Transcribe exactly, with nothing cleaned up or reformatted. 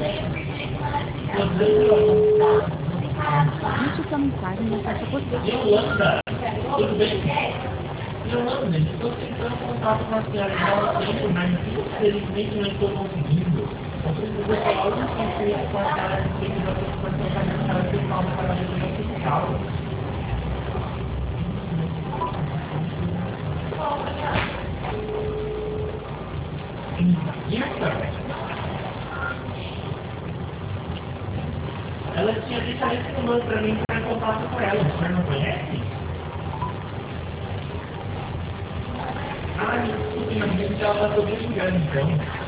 Digite sua mensagem na caixa postal. Yolanda, tudo bem? Yolanda, estou tentando contato com a senhora há um tempo, mas infelizmente não estou conseguindo. Eu preciso falar um conceito com a senhora que tem que fazer a senhora pessoal no pagamento fiscal. Isso? Ela tinha deixado esse número para mim para contato com ela. O senhor não conhece? Ah, desculpe, mas ela está me ligando então.